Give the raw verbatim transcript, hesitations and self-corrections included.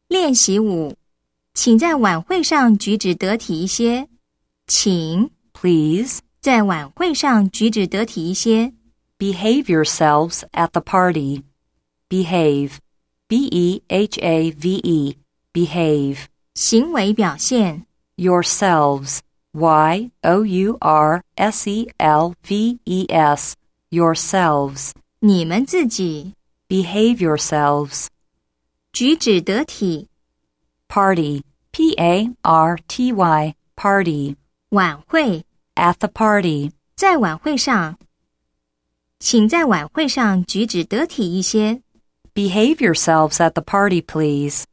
练习五，请在晚会上举止得体一些。请 Please 在晚会上举止得体一些。 behave yourselves at the party. Behave. B E H A V E. Behave. 行为表现 Yourselves. Y O U R S E L V E S. Yourselves. 你们自己 Behave yourselves. 举止得体。 Party. P A R T Y. Party. 晚会 At the party. 在晚会上，请在晚会上举止得体一些。 Behave yourselves at the party, please.